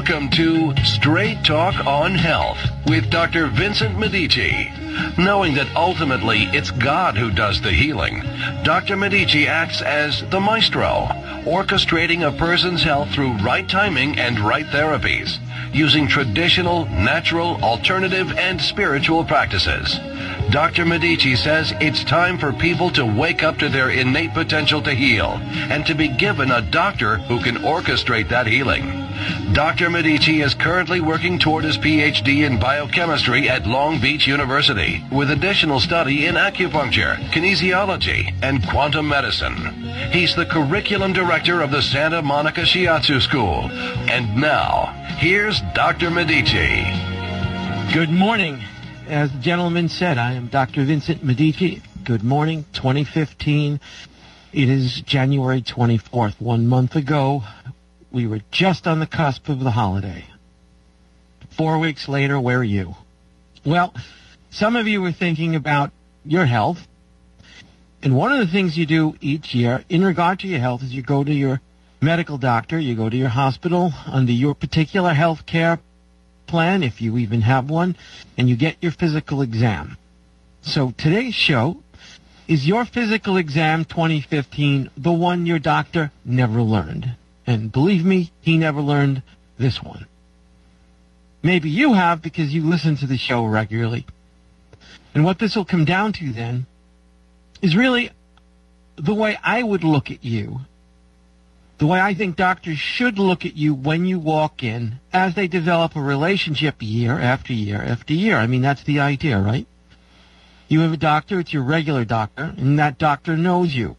Welcome to Straight Talk on Health with Dr. Vincent Medici. Knowing that ultimately it's God who does the healing, Dr. Medici acts as the maestro, orchestrating a person's health through right timing and right therapies, using traditional, natural, alternative, and spiritual practices. Dr. Medici says it's time for people to wake up to their innate potential to heal and to be given a doctor who can orchestrate that healing. Dr. Medici is currently working toward his PhD in biochemistry at Long Beach University with additional study in acupuncture, kinesiology, and quantum medicine. He's the curriculum director of the Santa Monica Shiatsu School. And now, here's Dr. Medici. Good morning. As the gentleman said, I am Dr. Vincent Medici. Good morning, 2015. It is January 24th. 1 month ago, we were just on the cusp of the holiday. 4 weeks later, where are you? Well, some of you were thinking about your health. And one of the things you do each year in regard to your health is you go to your medical doctor, you go to your hospital under your particular health care plan, if you even have one, and you get your physical exam. So today's show is your physical exam 2015, the one your doctor never learned. And believe me, he never learned this one. Maybe you have because you listen to the show regularly. And what this will come down to then is really the way I would look at you, the way I think doctors should look at you when you walk in as they develop a relationship year after year after year. I mean, that's the idea, right? You have a doctor, it's your regular doctor, and that doctor knows you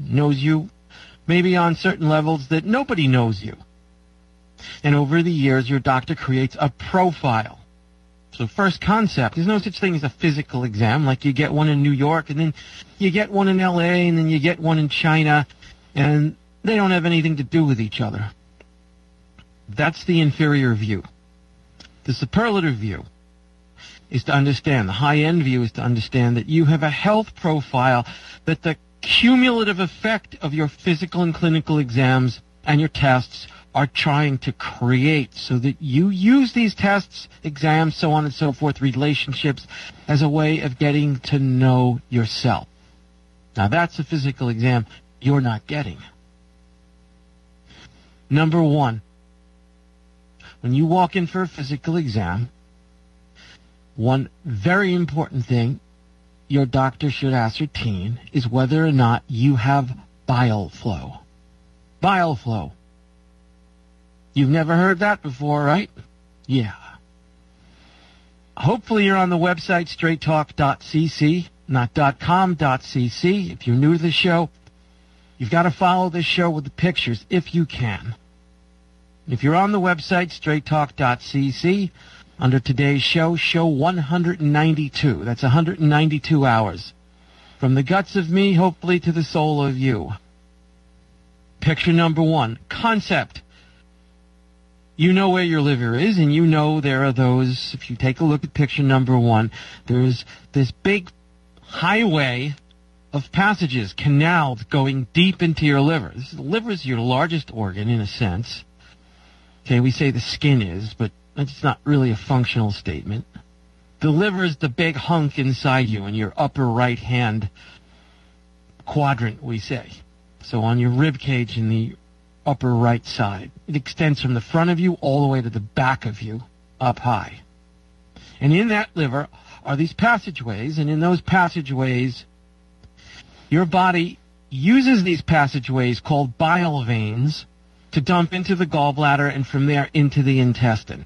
maybe on certain levels that nobody knows you. And over the years, your doctor creates a profile. So first concept, there's no such thing as a physical exam, like you get one in New York, and then you get one in L.A., and then you get one in China, and they don't have anything to do with each other. That's the inferior view. The superlative view is to understand, the high-end view is to understand that you have a health profile, that the cumulative effect of your physical and clinical exams and your tests are trying to create, so that you use these tests, exams, so on and so forth, relationships, as a way of getting to know yourself. Now that's a physical exam you're not getting. Number one, when you walk in for a physical exam, one very important thing your doctor should ascertain is whether or not you have bile flow. Bile flow. You've never heard that before, right? Yeah. Hopefully you're on the website straighttalk.cc, not .com.cc. If you're new to the show, you've got to follow this show with the pictures if you can. If you're on the website straighttalk.cc, under today's show, show 192. That's 192 hours. From the guts of me, hopefully, to the soul of you. Picture number one, concept. You know where your liver is, and you know there are those, if you take a look at picture number one, there's this big highway of passages, canals going deep into your liver. The liver is your largest organ, in a sense. Okay, we say the skin is, but it's not really a functional statement. The liver is the big hunk inside you in your upper right-hand quadrant, we say. So on your rib cage in the upper right side. It extends from the front of you all the way to the back of you, up high. And in that liver are these passageways, and in those passageways, your body uses these passageways called bile veins to dump into the gallbladder and from there into the intestine.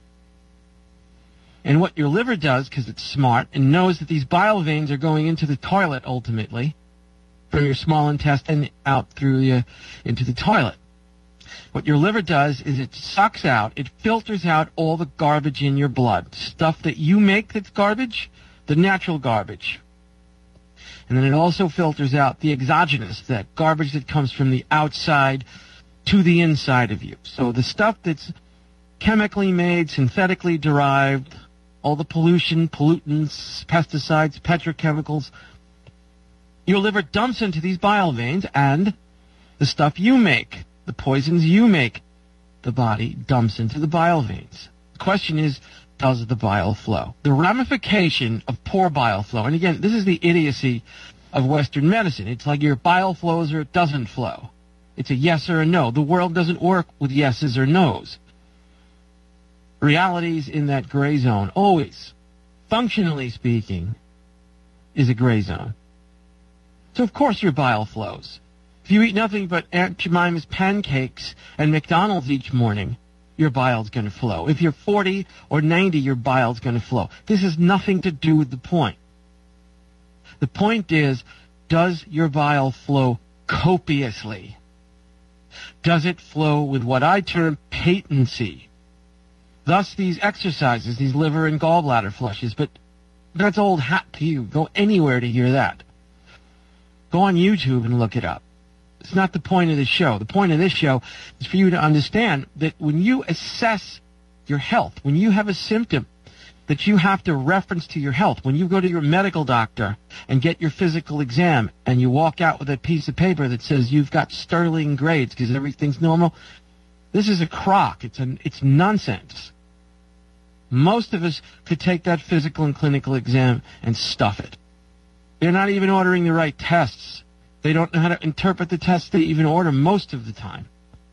And what your liver does, because it's smart and knows that these bile veins are going into the toilet ultimately, from your small intestine out through into the toilet. What your liver does is it sucks out, it filters out all the garbage in your blood. Stuff that you make that's garbage, the natural garbage. And then it also filters out the exogenous, that garbage that comes from the outside to the inside of you. So the stuff that's chemically made, synthetically derived, all the pollution, pollutants, pesticides, petrochemicals, your liver dumps into these bile veins, and the stuff you make, the poisons you make, the body dumps into the bile veins. The question is, does the bile flow? The ramification of poor bile flow, and again, this is the idiocy of Western medicine. It's like your bile flows or it doesn't flow. It's a yes or a no. The world doesn't work with yeses or nos. Reality's in that gray zone, always. Functionally speaking, is a gray zone. So of course your bile flows. If you eat nothing but Aunt Jemima's pancakes and McDonald's each morning, your bile's going to flow. If you're 40 or 90, your bile's going to flow. This has nothing to do with the point. The point is, does your bile flow copiously? Does it flow with what I term patency? Thus these exercises, these liver and gallbladder flushes, but that's old hat to you. Go anywhere to hear that. Go on YouTube and look it up. It's not the point of this show. The point of this show is for you to understand that when you assess your health, when you have a symptom that you have to reference to your health, when you go to your medical doctor and get your physical exam and you walk out with a piece of paper that says you've got sterling grades because everything's normal, this is a crock. It's nonsense. Most of us could take that physical and clinical exam and stuff it. They're not even ordering the right tests. They don't know how to interpret the tests they even order most of the time.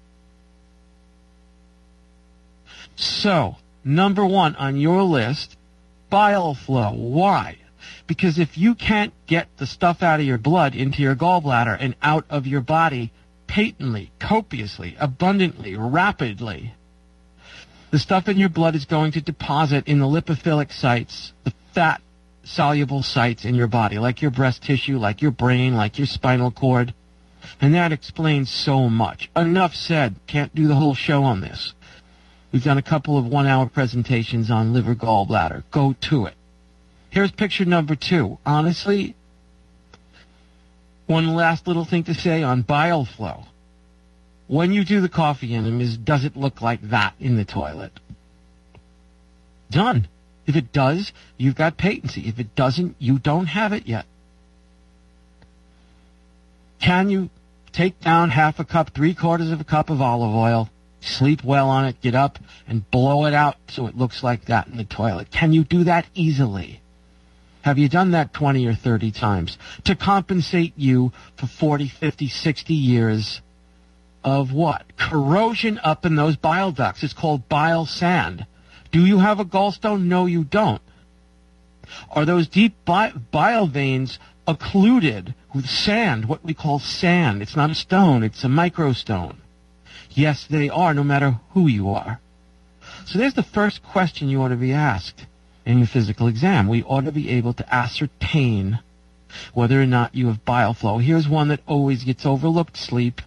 So, number one on your list, bile flow. Why? Because if you can't get the stuff out of your blood into your gallbladder and out of your body patently, copiously, abundantly, rapidly, the stuff in your blood is going to deposit in the lipophilic sites, the fat soluble sites in your body, like your breast tissue, like your brain, like your spinal cord. And that explains so much. Enough said. Can't do the whole show on this. We've done a couple of one-hour presentations on liver gallbladder. Go to it. Here's picture number 2. Honestly, one last little thing to say on bile flow. When you do the coffee enemas, does it look like that in the toilet? Done. If it does, you've got patency. If it doesn't, you don't have it yet. Can you take down half a cup, 3/4 of a cup of olive oil, sleep well on it, get up, and blow it out so it looks like that in the toilet? Can you do that easily? Have you done that 20 or 30 times to compensate you for 40, 50, 60 years of what? Corrosion up in those bile ducts. It's called bile sand. Do you have a gallstone? No, you don't. Are those deep bile veins occluded with sand, what we call sand? It's not a stone, it's a microstone. Yes, they are, no matter who you are. So there's the first question you ought to be asked in your physical exam. We ought to be able to ascertain whether or not you have bile flow. Here's one that always gets overlooked: sleep.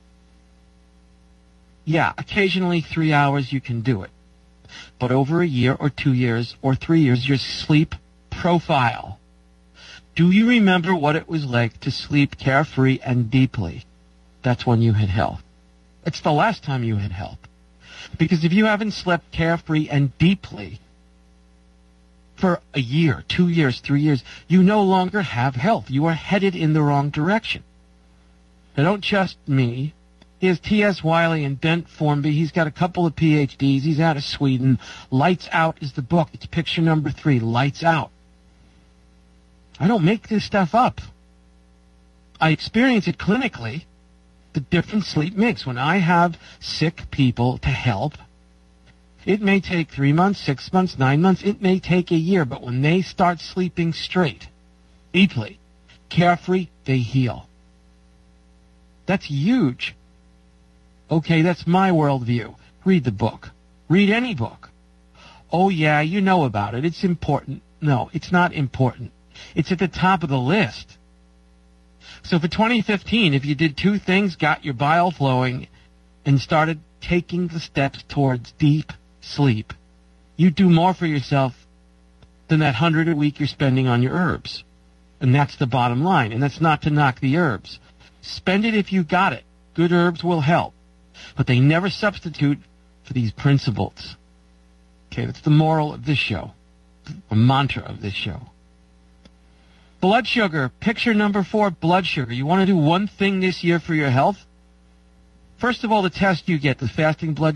Yeah, occasionally 3 hours you can do it. But over a year or 2 years or 3 years, your sleep profile. Do you remember what it was like to sleep carefree and deeply? That's when you had health. It's the last time you had health. Because if you haven't slept carefree and deeply for a year, 2 years, 3 years, you no longer have health. You are headed in the wrong direction. Now, don't trust me. Here's T.S. Wiley and Bent Formby. He's got a couple of PhDs. He's out of Sweden. Lights Out is the book. It's picture number 3, Lights Out. I don't make this stuff up. I experience it clinically, the difference sleep makes. When I have sick people to help, it may take 3 months, 6 months, 9 months. It may take a year. But when they start sleeping straight, deeply, carefree, they heal. That's huge. Okay, that's my worldview. Read the book. Read any book. Oh, yeah, you know about it. It's important. No, it's not important. It's at the top of the list. So for 2015, if you did 2 things, got your bile flowing, and started taking the steps towards deep sleep, you do more for yourself than that $100 a week you're spending on your herbs. And that's the bottom line. And that's not to knock the herbs. Spend it if you got it. Good herbs will help. But they never substitute for these principles. Okay, that's the moral of this show. The mantra of this show. Blood sugar. Picture number 4, blood sugar. You want to do one thing this year for your health? First of all, the test you get, the fasting blood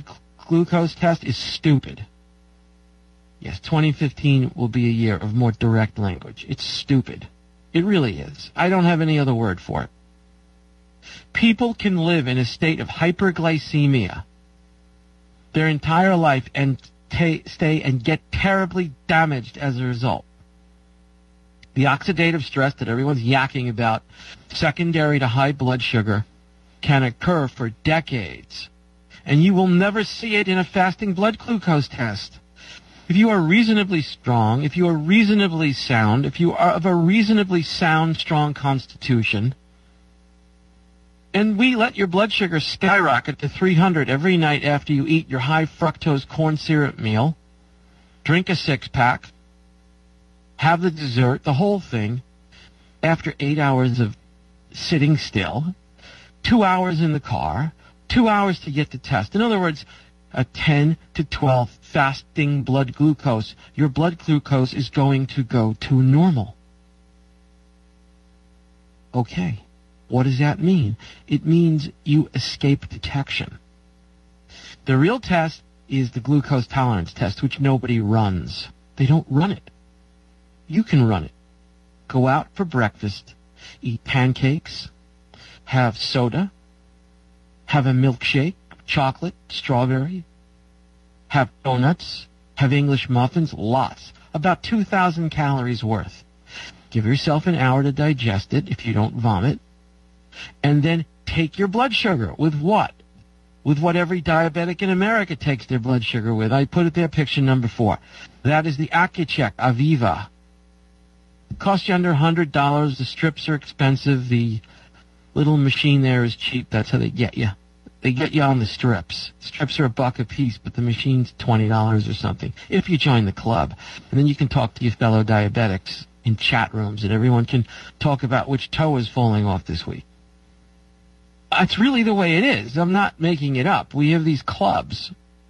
glucose test is stupid. Yes, 2015 will be a year of more direct language. It's stupid. It really is. I don't have any other word for it. People can live in a state of hyperglycemia their entire life and stay and get terribly damaged as a result. The oxidative stress that everyone's yakking about, secondary to high blood sugar, can occur for decades. And you will never see it in a fasting blood glucose test. If you are reasonably strong, if you are reasonably sound, if you are of a reasonably sound, strong constitution, and we let your blood sugar skyrocket to 300 every night after you eat your high fructose corn syrup meal, drink a six-pack, have the dessert, the whole thing, after 8 hours of sitting still, 2 hours in the car, 2 hours to get the test. In other words, a 10 to 12 fasting blood glucose, your blood glucose is going to go to normal. Okay, what does that mean? It means you escape detection. The real test is the glucose tolerance test, which nobody runs. They don't run it. You can run it. Go out for breakfast, eat pancakes, have soda, have a milkshake, chocolate, strawberry, have donuts, have English muffins, lots, about 2,000 calories worth. Give yourself an hour to digest it if you don't vomit, and then take your blood sugar. With what? With what every diabetic in America takes their blood sugar with. I put it there, picture number 4. That is the Accu-Chek Aviva. It costs you under $100. The strips are expensive. The little machine there is cheap. That's how they get you. They get you on the strips. Strips are $1 a piece, but the machine's $20 or something, if you join the club. And then you can talk to your fellow diabetics in chat rooms, and everyone can talk about which toe is falling off this week. It's really the way it is. I'm not making it up. We have these clubs.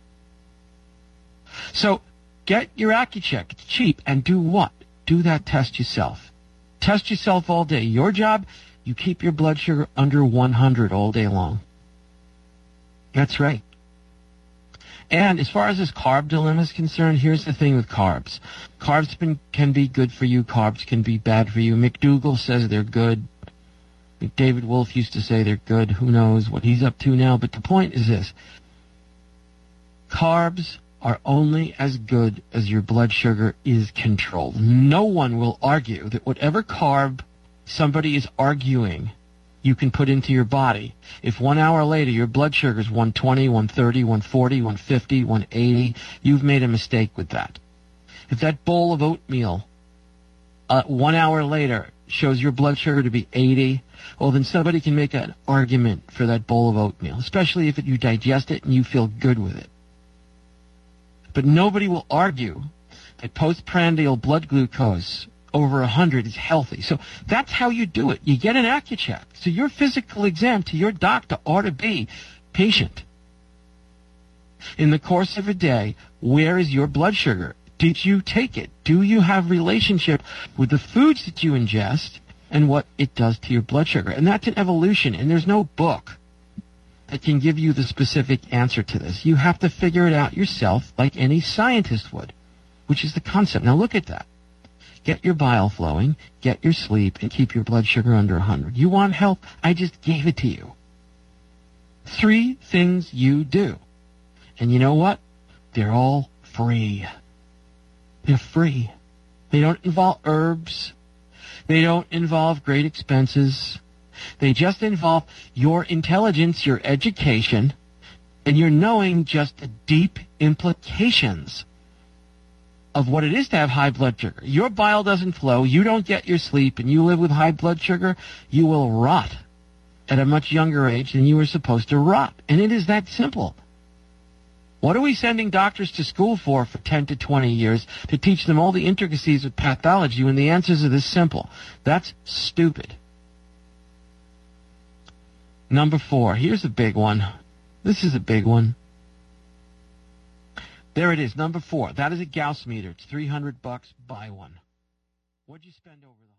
So get your Accu-Chek. It's cheap. And do what? Do that test yourself. Test yourself all day. Your job, you keep your blood sugar under 100 all day long. That's right. And as far as this carb dilemma is concerned, here's the thing with carbs. Carbs can be good for you. Carbs can be bad for you. McDougall says they're good. David Wolf used to say they're good. Who knows what he's up to now? But the point is this. Carbs are only as good as your blood sugar is controlled. No one will argue that whatever carb somebody is arguing you can put into your body, if 1 hour later your blood sugar is 120, 130, 140, 150, 180, you've made a mistake with that. If that bowl of oatmeal 1 hour later shows your blood sugar to be 80, well, then somebody can make an argument for that bowl of oatmeal, especially if you digest it and you feel good with it. But nobody will argue that postprandial blood glucose over 100 is healthy. So that's how you do it. You get an Accu-Chek. So your physical exam to your doctor ought to be, patient, in the course of a day, where is your blood sugar? Did you take it? Do you have relationship with the foods that you ingest and what it does to your blood sugar? And that's an evolution, and there's no book that can give you the specific answer to this. You have to figure it out yourself like any scientist would, which is the concept. Now look at that. Get your bile flowing, get your sleep, and keep your blood sugar under 100. You want help? I just gave it to you. 3 things you do. And you know what? They're all free. They're free. They don't involve herbs. They don't involve great expenses. They just involve your intelligence, your education, and your knowing just the deep implications of what it is to have high blood sugar. Your bile doesn't flow, you don't get your sleep, and you live with high blood sugar, you will rot at a much younger age than you were supposed to rot. And it is that simple. What are we sending doctors to school for 10 to 20 years to teach them all the intricacies of pathology when the answers are this simple? That's stupid. Number 4. Here's a big one. This is a big one. There it is, number 4. That is a Gauss meter. It's $300. Buy one. What'd you spend over the